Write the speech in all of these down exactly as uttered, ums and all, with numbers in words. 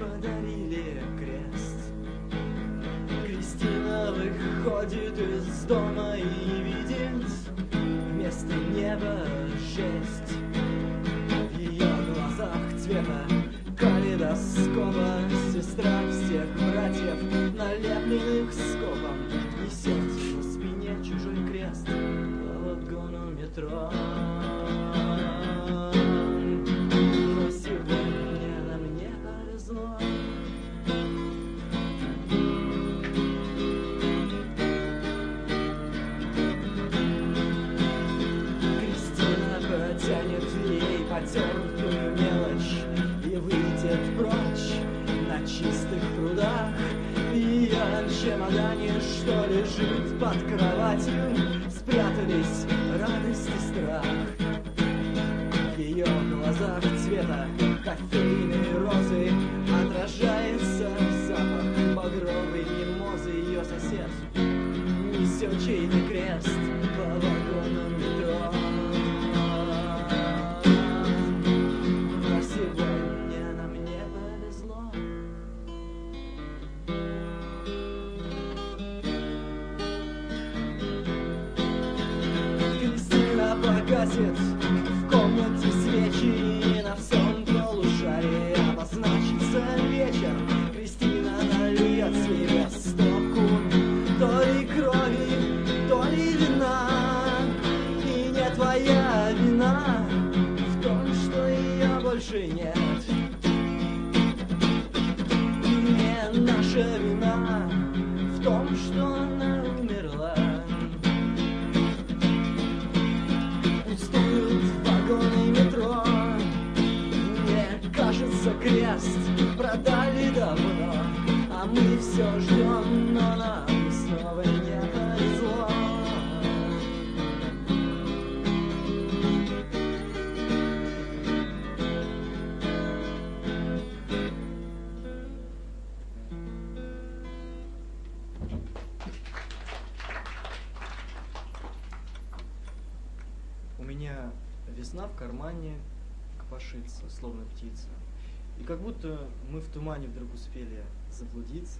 подарили крест. Кристина выходит из дома и видит вместо неба шесть. В ее глазах цвета калейдоскопа сестра всех братьев, налепленных скопом, несет на спине чужой крест по вагону метро. Но сегодня нам не повезло. Кристина протянет ей потертую мелочь и выйдет прочь на чистых прудах. В ее чемодане, что лежит под кроватью, спрятались радость и страх. В ее глазах цвета кофейной розы отражается запах багровой мимозы. Ее сосед несет чей-то крест по вагону метро. Но сегодня нам не повезло. Кристина погасит в комнате свечи, и на всем полушарии обозначится вечер. Кристина нальет себе стопку то ли крови, то ли вина. И не твоя вина в том, что ее больше нет. Не наша вина в том, что она умерла. Пустуют вагоны метро. Мне кажется, крест продали давно, а мы все ждем, но нам снова не повезло. У меня весна в кармане копошится, словно птица. И как будто мы в тумане вдруг успели заблудиться.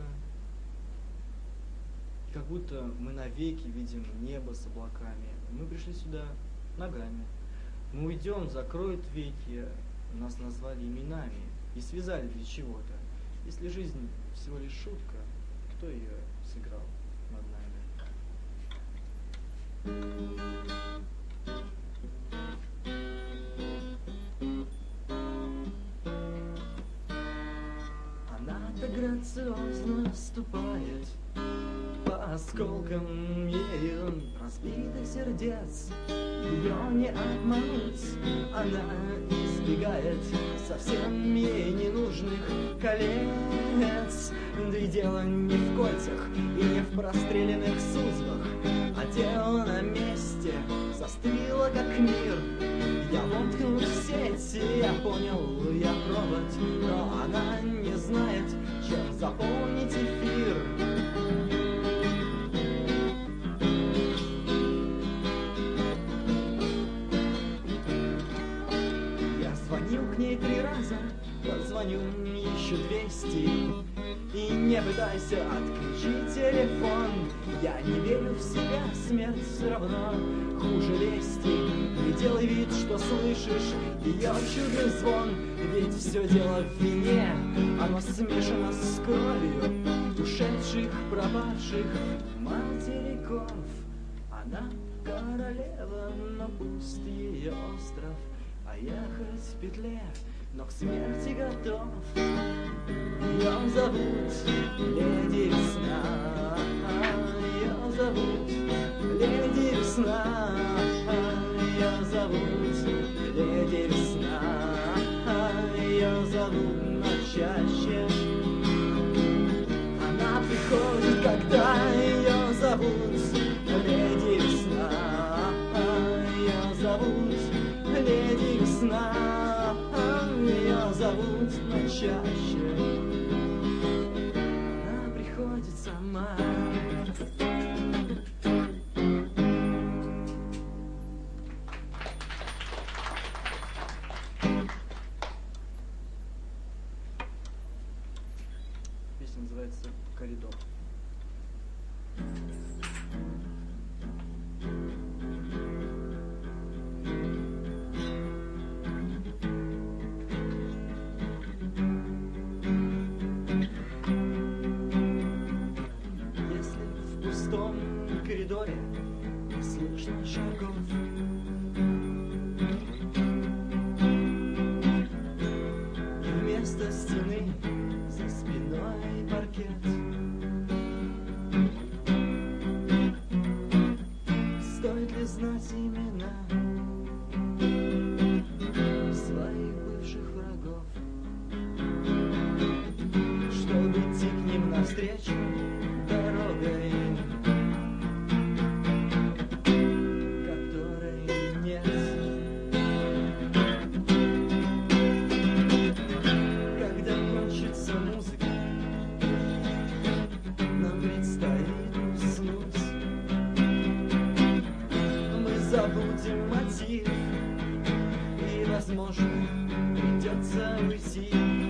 И как будто мы навеки видим небо с облаками. Мы пришли сюда ногами. Мы уйдем, закроют веки, нас назвали именами и связали для чего-то. Если жизнь всего лишь шутка, кто ее сыграл над нами? Она-то грациозно ступает по осколкам ею разбитых сердец. Ее не обмануть, она избегает совсем ей ненужных колец. Да и дело не в кольцах и не в простреленных сузвах, а дело на месте застыло как мир. Я воткнул в сеть, я понял, я провод, но она не знает, чем заполнить эфир. Я звонил к ней три раза, позвоню еще двести. И не пытайся отключить телефон. Я не верю в себя, смерть все равно хуже лести. Не делай вид, что слышишь ее чудный звон, ведь все дело в вине, оно смешано с кровью ушедших, пропавших материков. Она королева, но пуст ее остров, а ехать в петле, но к смерти готов. Ее зовут Леди Весна, ее зовут Леди Весна, ее зовут Леди Весна, ее зовут, но чаще она приходит, когда ее зовут Леди Весна, ее зовут Леди Весна, ее зовут, но чаще она приходит сама. Песня называется «Коридор». Если в пустом коридоре слышно шагов, и вместо стены за спиной паркет, стоит ли знать имена своих бывших врагов, чтобы идти к ним навстречу дорогой, которой нет? Когда кончится музыка, нам предстоит уснуть. Мы забудем мотив, и, возможно, придется уйти.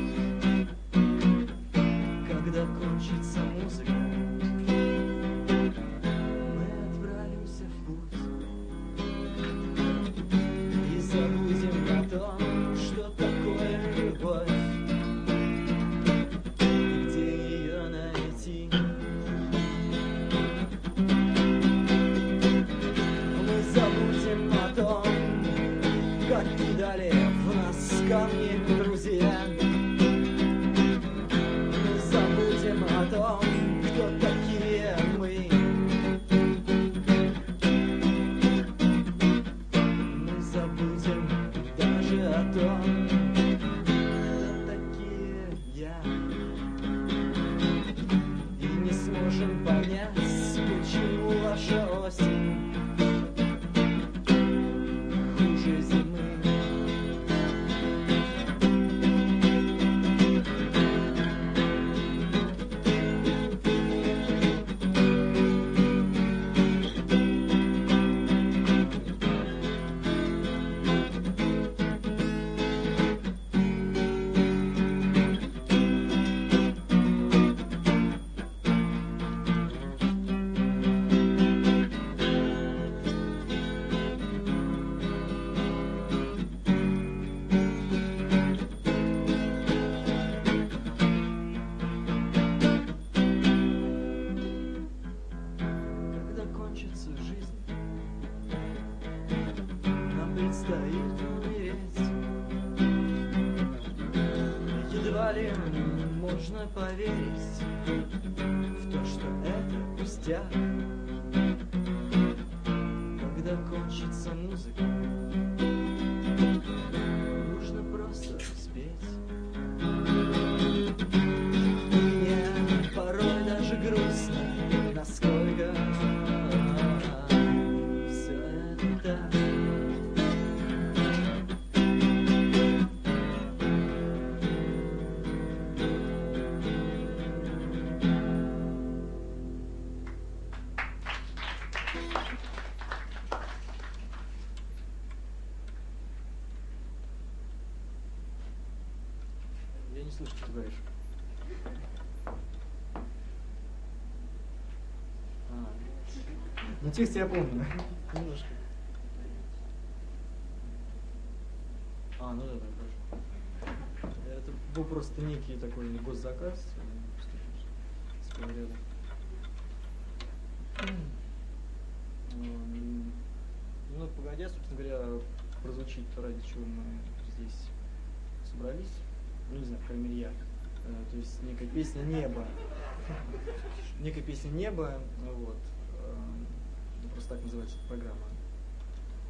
Когда кончится музыка, мы отправимся в путь и забудем о том, что такое любовь и где ее найти. Мы забудем о том, как кидали в нас камни друзья. Мы забудем о том, кто такие мы. Мы забудем даже о том, кто такие я. И не сможем понять, почему ваша осень хуже зимы. Когда кончится жизнь, нам предстоит умереть. Едва ли можно поверить в то, что это пустяк. Когда кончится музыка, нужно просто спеть. Мне порой даже грустно, насколько все это так. Я не слышу, что ты говоришь. А, ну текст я помню. Немножко. А, ну да, да, хорошо. Это был просто некий такой госзаказ. Ну, погодя, собственно говоря, прозвучит то, ради чего мы здесь собрались. Ну, не знаю, по крайней мере, я. То есть некая песня «Небо». Некая песня «Небо». Вот. Просто так называется эта программа.